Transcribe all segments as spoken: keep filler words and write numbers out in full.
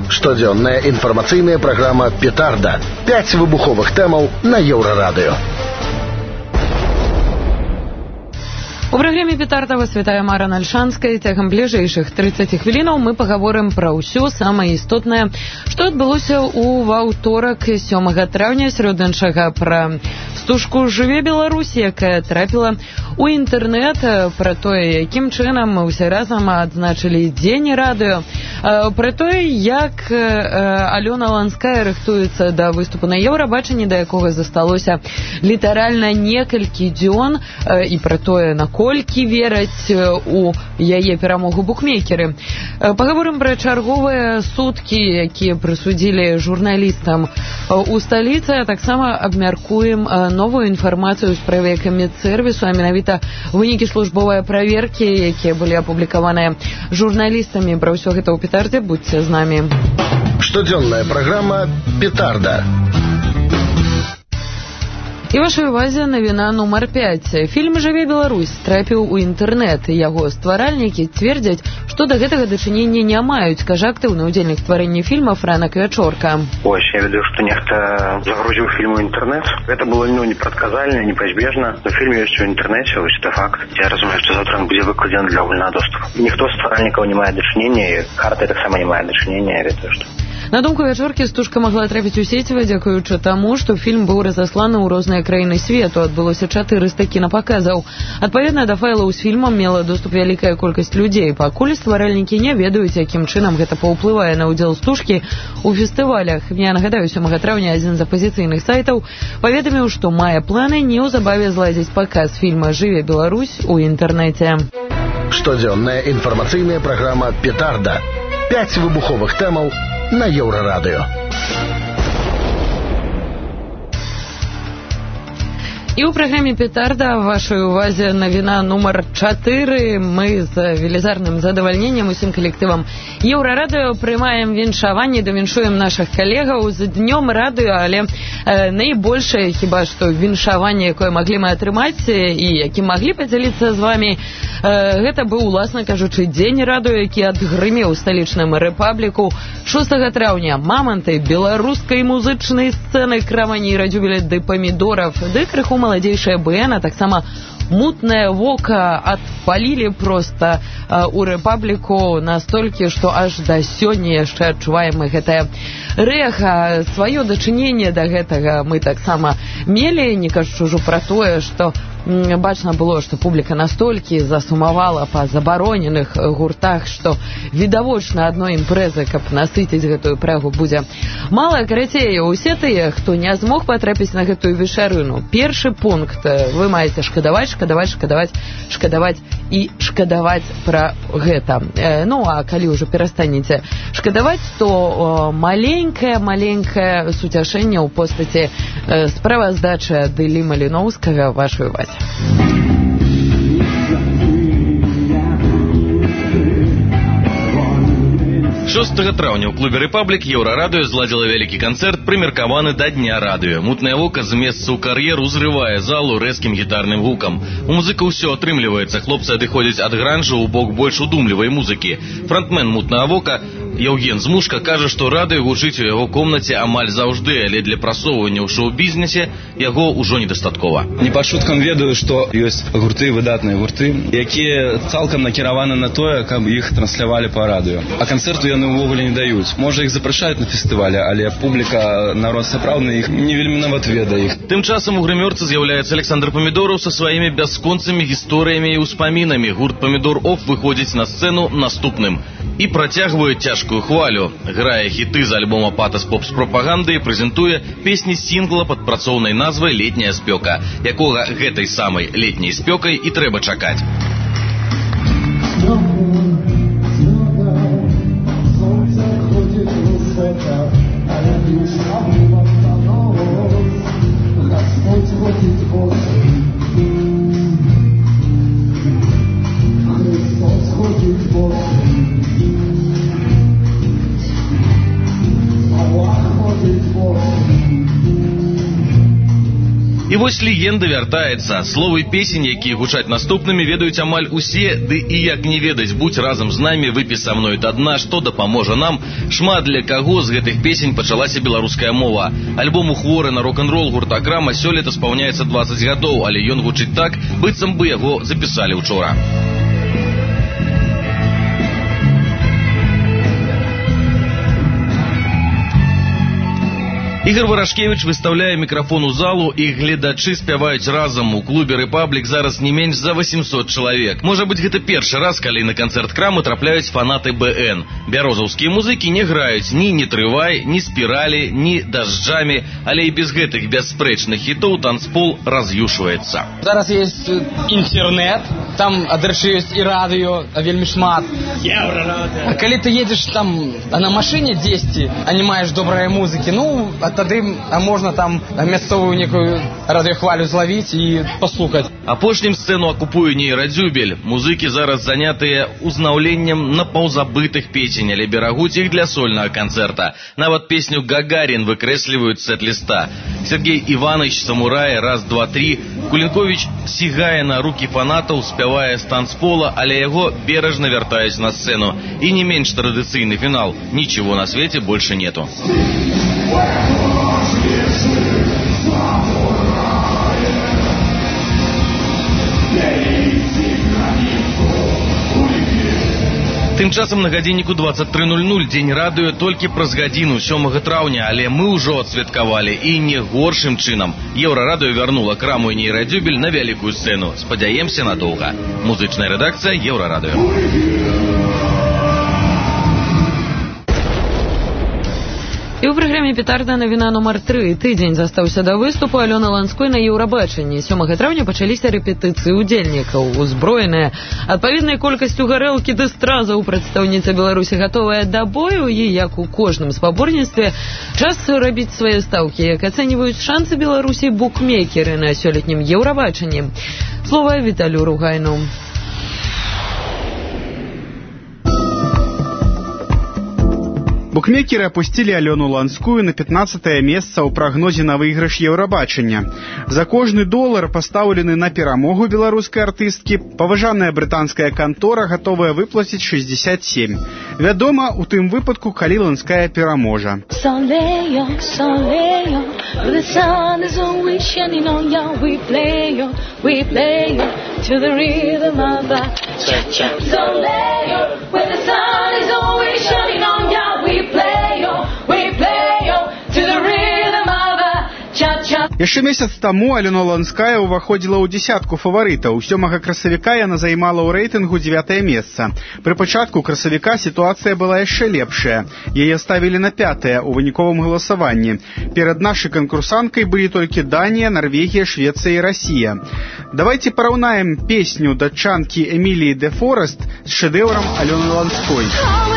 Штодзённая інфармацыйная праграма «Петарда». Пяць выбуховых тэмаў на Еўрарадыё. У праграме «Петарда» вас вітае Мара Нальшанская. Цягам бліжэйшых трыццаці хвілінаў мы пагаворым пра ўсё самае істотнае, што адбылося ў аўторак сёмага траўня, сярод іншага пра стужку «Жыве Беларусь», якая трапіла у інтэрнэт, пра тое, якім чынам мы ўсе разам адзначылі дзень радыё, пра тое, як Алёна Ланская рыхтуецца да выступу на Еўрабачанні, да якога засталося літаральна некалькі дзён, і пра тое, наколькі вераць у яе перамогу букмекеры. Пагаворым пра чарговыя суткі, якія прысудзілі журналістам у сталіцы, а таксама абмяркуем новую інфармацыю ў справе камедсервісу, а менавіта вынікі службовай праверкі, якія былі апублікаваныя журналістамі. Пра ўсё гэта ў «Петардзе». Будьце з намі. Штодзённая праграма «Петарда». І вашай увазе навіна нумар пяць. Фільм «Жыве Беларусь» трапіў у інтэрнэт. Яго стваральнікі цвердзяць, што да гэтага дачынення не маюць, кажа актыўны ўдзельнік стварэння фільма Франак Вячорка. Ось, я ведаю, што нехта загрузіў фільм у інтэрнэт. Гэта было ну, непрадказальна, непазбежна. Но фільм ёсць у інтэрнэце, ось это факт. Я разумею, што заўтра он будзе выкладзены для агульнага доступу. Ніхто з стваральнікаў не мае дачынення, і карта таксама не мае дачынення, я ведаю, што. На думку Вячоркі, стужка магла трапіць у сеціва, дзякуючы таму, што фільм быў разасланы ў розныя краіны свету. Адбылося чатырыста кінапаказаў. Адпаведна да файлаў з фільмам мела доступ вялікая колькасць людзей. Пакуль стваральнікі не ведаюць, якім чынам гэта паўплывае на ўдзел стужкі ў фестывалях. Я нагадаю, сёмага траўня адзін з апазіцыйных сайтаў паведаміў, што мае планы неўзабаве зладзіць паказ фільма «Жыве Беларусь» у інтэрнэце. Штодзённая інфармацыйная праграма «Петарда». Пяць выбуховых тэмаў на Еўрарадыё. І ў праграме «Петарда» вашай увазе навіна нумар чатыры. Мы з велізарным задавальненнем усім калектывам Еўрарадыё прымаем віншаванне, давіншуем нашых калегаў з днём радыё, але э, найбольшае хіба што віншаванне, якое маглі мы атрымаць і якім маглі падзяліцца з вамі, э, гэта быў, уласна кажучы, дзень радыё, які адгрымеў сталічным рэпабліку шостага траўня. Маманты беларускай музычнай сцэны, крамані, радзюбеля ды памідораў, ды крыху маладзейшая БН, а таксама мутнае вока адпалілі проста э, у рэпабліку настолькі, што аж да сёння яшчэ адчуваем мы гэтае рэха. Сваё дачыненне да гэтага мы таксама мелі, не кажучы ўжо пра тое, што бачна было, што публіка настолькі засумавала па забароненых гуртах, што відавочна адной імпрэзы, каб насыціць гэтую прагу, будзе мала. Карацей, усе тыя, хто не змог патрапіць на гэтую вечарыну, першы пункт: вы маеце шкадаваць, шкадаваць, шкадаваць, шкадаваць і шкадаваць пра гэта. Э, ну, а калі ўжо перастанеце шкадаваць, то маленькае, маленькае суцяшэнне ў постаці э, справаздачы ад Іллі Маліноўскага вашай увазе. шостага траўня ў клубе «Рэпаблік» Еўрарадыё зладзіла вялікі канцэрт, прымеркаваны да дня радыё. Мутнае вока з месца ў кар'ер узрывае залу рэзкім гітарным гукам. У музыка ўсё атрымліваецца. Хлопцы адыходзяць ад гранжу ў бок больш удумлівай музыкі. Фронтмен мутнага вока Яўген Змушка кажа, што радыё гучыць у яго комнаце амаль заўжды, але для прасоўвання ў шоу-бізнесе яго ўжо недастаткова. Не па шуткам ведаю, што ёсць гурты, выдатныя гурты, якія цалкам накіраваны на тое, каб іх транслявалі па радыё. А канцэрту яны ўвогуле не даюць. Можа, іх запрашаюць на фестывале, але публіка, народ сапраўдны, іх не вельмі нават ведае іх. Тым часам у грымёрцы з'яўляецца Александр Памідораў са сваімі бясконцымі гісторыямі і ўспамінамі. Гурт «Памідор Оф» выходзіць на сцэну наступным і працягвае цяжкую хвалю. Грае хіты з альбома «Патас Поп» з прапагандай, прэзентуе песні сінгла пад працоўнай назвай «Летняя спёка», якога гэтай самай летняй спёкай і трэба чакаць. І І вось легенда вяртаецца. Словы песень, якія гучаць наступнымі, ведаюць амаль усе, ды і як не ведаць, будь разам з намі, выпі са мной да дна, што дапаможа нам. Шмат для каго з гэтых песень пачалася беларуская мова. Альбому «Хворы» на рок-н-рол гурта «Крама» сёлета спаўняецца дваццаць гадоў, але ён гучыць так, быццам бы яго запісалі учора. Ігор Варашкевіч выставляе мікрафон у залу, і гледачы спяваюць разам. У клубе «Рэпаблік» зараз не менш за восемьсот чалавек. Можа быць, гэта першы раз, калі на канцэрт «Крамы» трапляюць фанаты бэ эн. Бярозаўскія музыкі не граюць ні «Не трывай», ні «Спіралі», ні «Дажджамі», але і без гэтых бясспрэчных хітоў танцпол раз'юшваецца. Зараз ёсць інтэрнэт, там, дарэчы, ёсць і радыё, вельмі шмат. Еўрарадыё. Калі ты едзеш там на машыне дзесьці, а не маеш добрай музыкі, ну, тады а можна там мясцовую некую радыёхвалю злавіць і паслухаць. Апошнім сцэну акупуе нейрадзюбель. Музыкі зараз занятыя узнаўленнем напаўзабытых песень, але берагуць іх для сольнага канцэрта. Нават песню «Гагарин» выкрэсліваюць з сэт-ліста. Сергей Иванович «Самурай», «Раз, два, три». Кулінковіч сігае на рукі фанатаў, спявае з танцпола, але яго бережна вяртаюць на сцэну. І не менш традыцыйны фінал. Ничего на свете больше нету. Тым часам на гадзінніку двадцать три ноль ноль дзень радыё толькі праз гадзіну сёмага траўня, але мы ўжо адсвяткавалі і не горшым чынам. Еўрарадыё вярнула Краму і нейрадзюбель на вялікую сцэну. Спадзяемся надоўга. Музычная рэдакцыя Еўрарадыё. І ў праграме «Петарда» навіна нумар тры. Тыдзень застаўся да выступу Алёны Ланской на Еўрабачанні. сёмага траўня пачаліся рэпетыцыі ўдзельнікаў. Узброеная адпаведнай колькасцю гарэлкі ды стразаў прадстаўніца Беларусі гатовая да бою, і, як у кожным спаборніцтве, час рабіць свае стаўкі, як ацэньваюць шансы Беларусі букмекеры на сёлетнім Еўрабачанні. Слова Віталю Ругайну. Букмекеры опустили Алену Ланскую на пятнадцатое месца ў прагнозе на выйгрыш Еўрабачання. За кожны долар, пастаўлены на перамогу беларускай артысткі, паважаная брытанская кантора гатовая выплаціць шестьдесят семь. Вядома, у тым выпадку, калі Ланская пераможа. Яшчэ месяц таму Алена Ланская ўваходзіла ў дзесятку фаварытаў. Сёмага красавіка яна займала ў рэйтынгу дзевятае месца. Пры пачатку красавіка сітуацыя была яшчэ лепшая. Яе ставілі на пятае ў выніковым галасаванні. Перад нашай канкурсанткай былі толькі Данія, Нарвегія, Швецыя і Расія. Давайте параўнаем песню датчанкі Эміліі де Форест з шэдэўрам Алены Ланской.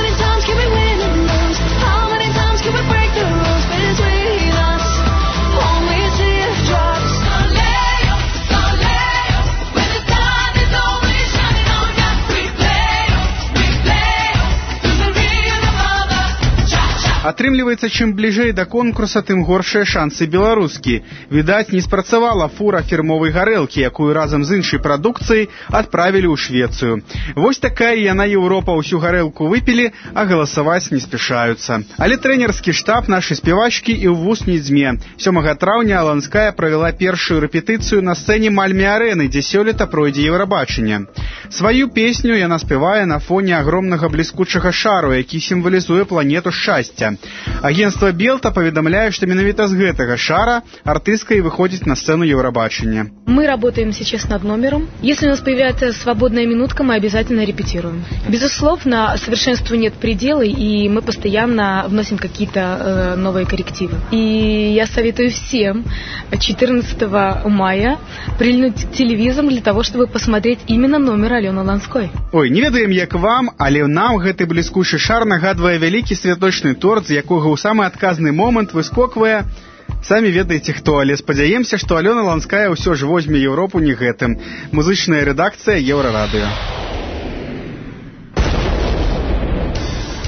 Атрымліваецца, чым бліжэй да конкурса, тым горшыя шансы беларускі. Відаць, не спрацавала фура фірмовай гарэлкі, якую разам з іншай прадукцыяй адправілі ў Швецыю. Вось такая яна Еўропа, ўсю гарэлку выпілі, а галасаваць не спяшаюцца. Але трэнерскі штаб нашай спявачкі і ў вус не дзьме. сёмага траўня Ланская правяла першую рэпетыцыю на сцэне Мальме-арэны, дзе сёлета пройдзе Еўрабачанне. Сваю песню яна спявае на фоне агромнага бліскучага шару, які сімвалізуе планету шчасця. Агентство Белта паведамляе, што менавіта з гэтага шара артыстка і выходзіць на сцену Еўрабачання. Мы работаем сейчас над номером. Если у нас появляется свободная минутка, мы обязательно репетируем. Безусловно, совершенству нет предела, и мы постоянно вносим какие-то э, новые коррективы. И я советую всем четырнадцатого мая прильнуть к телевизору для того, чтобы посмотреть именно номер Алены Ланской. Ой, не ведаем, як вам, але нам гэты бліскучы шар нагадвае вялікі святочны торт, з якога ў самы адказны момант выскоквае, самі ведаеце хто, але спадзяемся, што Алена Ланская ўсё ж возьме Еўропу не гэтым. Музычная рэдакцыя Еўрарадыё.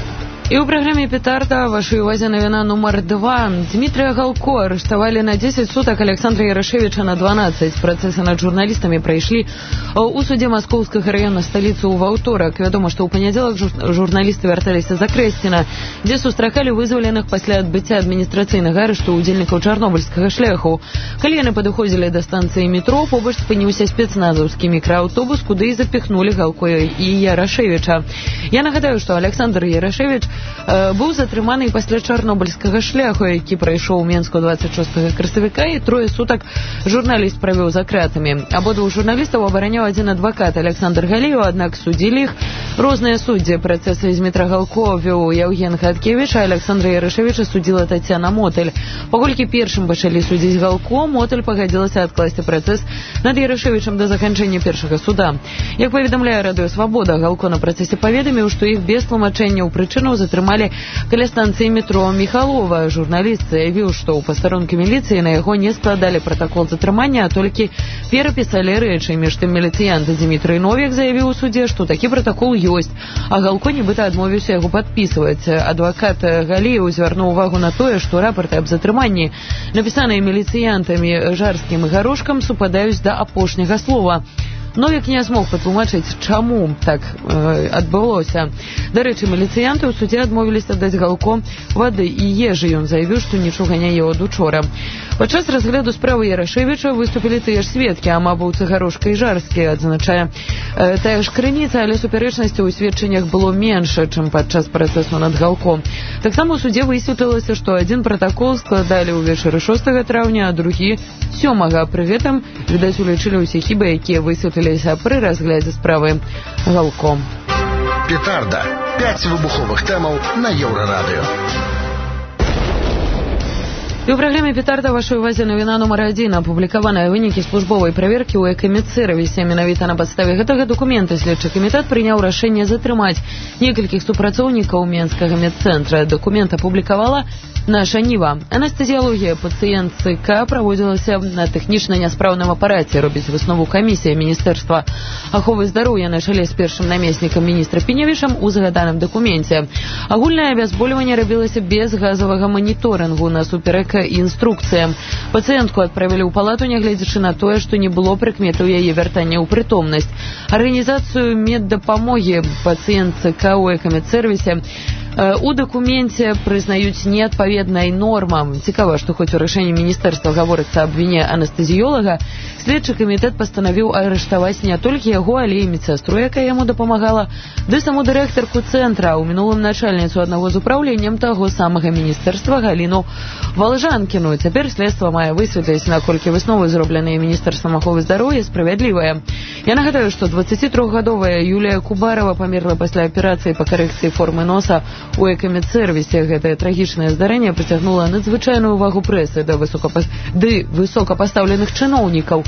І ў праграме «Петарда» вашай увазе навіна нумар два. Дмітрия Галко арыштавалі на десять сутак, Александра Ярашевича на дванаццаць. Працэсы над журналістамі прайшлі ў судзе Маскоўскага района сталіцы ў ваўторак. Вядома, што ў панядзелак журналісты вярталіся з Акрэсціна, дзе сустракалі вызваленых пасля адбыцця адміністрацыйнага арышту ўдзельнікаў чарнобыльскага шляху. Калі яны падыходзілі да станцыі метро, побач спыніўся спецназаўскі мікрааўтобус, куды і запіхнулі Галко і Ярашевича. Я нагадаю, што Александр Ярашевич быў затрыманы пасля чарнобыльскага шляху, які прайшоў у Менску двадцать шостага красавіка, і трое сутак журналіст правёў за кратамі. Абодвух журналістаў абараняў адзін адвакат Александр Галіеў, аднак судзілі іх розныя суддзі. Працэсы з Дмітра Галко вёў Яўген Хаткевіч, а Александра Ярашевича судзіла Тацяна Мотэль. Паколькі першым пачалі судзіць Галко, Мотэль пагадзілася адкласці працэс над Ярашевичам да заканчэння першага суда. Як паведамляе Радыё Свабода, Галко на працэсе паведаміў, што іх без тлумачэнняў прычынаў затрымалі каля станцыі метро Міхалова. Журналіст заявіў, што ў пастарункі міліцыі на яго не складалі пратакол затрымання, а толькі перапісалі рэчы. Між тым міліцыянт Дмітрый Новік заявіў у судзе, што такі пратакол ёсць, а Галко нібыта адмовіўся яго падпісваць. Адвакат Галіеў звярнуў увагу на тое, што рапорты аб затрыманні, напісаныя міліцыянтамі Жарскім і Гарошкам, супадаюць да апошняга слова. Новік не змог патлумачыць, чаму так э, адбылося. Дарэчы, міліцыянты ў судзе адмовіліся даць Галко вады і ежы. Ён заявіў, што нічога не еў ад учора. Падчас разгляду справы Ярашевича выступілі тыя ж сведкі, амабаўцы Гарошка і Жарскі, адзначае э, тая ж крыніца, але супярэчнасцяў у сведчаннях было менш, чым падчас працэсу над Галко. Таксама ў судзе высветлілася, што адзін пратакол складалі ўвечары шостага траўня, а другі сёмага. Пры гэтым, відаць, улічылі ўсе хібы, якія высветліліся пры разглядзе справы Галко. Петарда. Пяць выбуховых тэмаў на Еўрарадыё. І ў праграме «Петарда» вашай увазе навіна нумар адзін. Апублікаваныя вынікі службовай праверкі ў экамедсервісе. Менавіта на падставе гэтага дакумента следчы камітэт прыняў рашэнне затрымаць некалькіх супрацоўнікаў Менскага медцэнтра. Дакумент апублікавала наша Ніва. Анестэзіялогія пацыентцы К праводзілася на тэхнічна няспраўным апараце, робіць выснову камісія Міністэрства аховы здароўя на чале з першым намеснікам міністра Пінявішам у згаданым дакуменце. Агульнае абязбольванне рабілася без газавага маніторынгу насуперак інструкцыям. Пацыентку адправілі ў палату, нягледзячы на тое, што не было прыкметаў яе вяртання ў прытомнасць. Арганізацыю меддапамогі пацыентцы К ў экамедсервісе у дакуменце прызнаюць неадпаведнай нормам. Цікава, што хоць у рашэнні міністэрства гаворыцца аб віне анестэзіёлага, следчы камітэт пастанавіў арыштаваць не толькі яго, але і медсястру, якая яму дапамагала, ды саму дырэктарку цэнтра, у мінулым начальніцу аднаго з упраўленнем таго самага міністэрства Галіну Валжанкіну. Цяпер следства мае высветліць, наколькі высновы, зробленыя міністэрствам аховы здароўя, справядлівыя. Я нагадаю, што дваццацітрохгадовая Юлія Кубарова памерла пасля аперацыі па карэкцыі формы носа у экамедсервісе. Гэтае трагічнае здарэнне прыцягнула надзвычайную увагу прэсы да высокапас... ды высокапастаўленых чыноўнікаў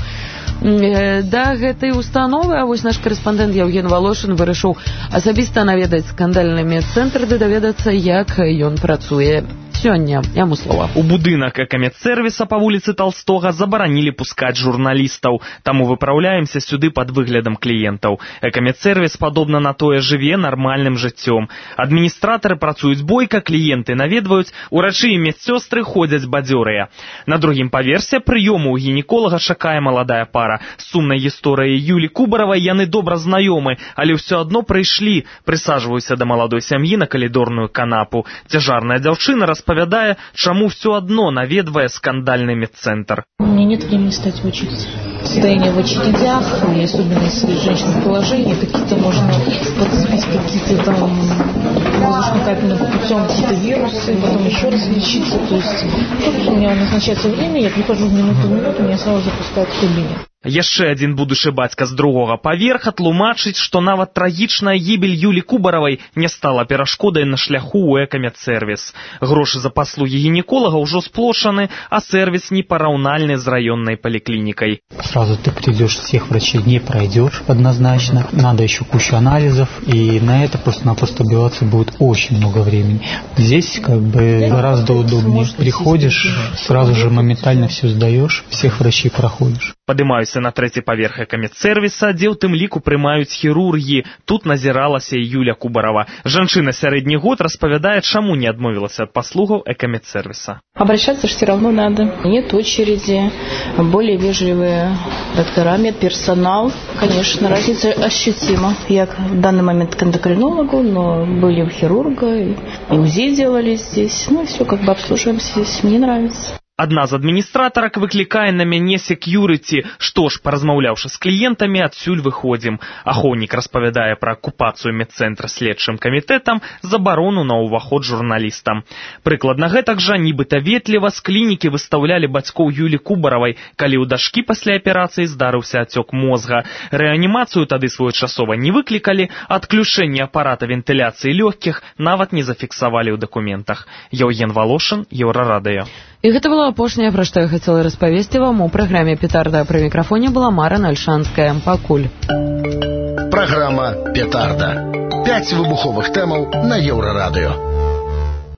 да гэтай установы. А вось наш карэспандэнт Яўген Валошын вырашыў асабіста наведаць скандальны медцэнтр ды даведацца, як ён працуе сёння. Яму слова. У будынак экамедсервіса па вуліцы Талстога забаранілі пускаць журналістаў, таму выпраўляемся сюды пад выглядам кліентаў. Экамедсервіс, падобна на тое, жыве нармальным жыццём. Адміністратары працуюць бойка, кліенты наведваюць, урачы і медсёстры ходзяць бадзёрыя. На другім паверсе прыёму ў гінеколага чакае маладая пара. З сумнай гісторыяй Юлі Кубаравай яны добра знаёмы, але ўсё адно прыйшлі, прысаджваюся да маладой сям'і на калідорную канапу. Цяжарная дзяўчына распавядае, чаму ўсё адно наведвае скандальны медцэнтр. У меня нет времени стать в очередь. Состояние в очередях, и особенно если женщина в положении, какие-то можно подцепить какие-то там воздушно-капельным путем какие-то вирусы, потом еще раз лечиться. То есть тут у меня назначается время, я прихожу в минуту в минуту, меня сразу запускают в кабинет. Яшчэ адзін будучы бацька з другога паверха тлумачыць, што нават трагічная гібель Юлі Кубаравай не стала перашкодай на шляху ў экамедсервіс. Грошы за паслугі гінеколага ўжо сплошаны, а сервис непараўнальны з раённай поликлиникой. Сразу ты придешь, всех врачей не пройдешь однозначно. Надо еще кучу анализов, и на это просто-напросто убиваться будет очень много времени. Здесь как бы гораздо удобнее. Приходишь, сразу же моментально все сдаешь, всех врачей проходишь. Падымаюся на трэці паверх экамедсервіса, дзе ў тым ліку прымаюць хірургі. Тут назіралася і Юля Кубарова. Жанчына сярэдні год распавядае, чаму не адмовілася ад паслугаў экамедсервіса. Обращаться же все равно надо. Нет очереди, более вежливые доктора, медперсонал. Конечно, разница ощутима. Я в данный момент к эндокринологу, но были у хирурга, и УЗИ делали здесь. Ну, все как бы обслуживаемся здесь. Мне нравится. Адна з адміністратарак выклікае на мяне секьюрыці. Што ж, паразмаўляўшы з кліентамі, адсюль выходзім. Ахоўнік распавядае пра акупацыю медцэнтра следчым камітэтам, забарону на ўваход журналістам. Прыкладна гэтак жа, нібыта ветліва, з клінікі выстаўлялі бацькоў Юлі Кубаравай, калі ў дачкі пасля аперацыі здарыўся ацёк мозга. Рэанімацыю тады своечасова не выклікалі, адключэнне апарата вентыляцыі лёгкіх нават не зафіксавалі ў дакументах. Яўген Волошин, Еўрарадыё. І гэта была апошняя, пра што я хацела распавесці вам у праграме «Петарда». Пры мікрафоне была Мара Нальшанская. Пакуль. Праграма «Петарда». Пяць выбуховых тэмаў на Еўрарадыё.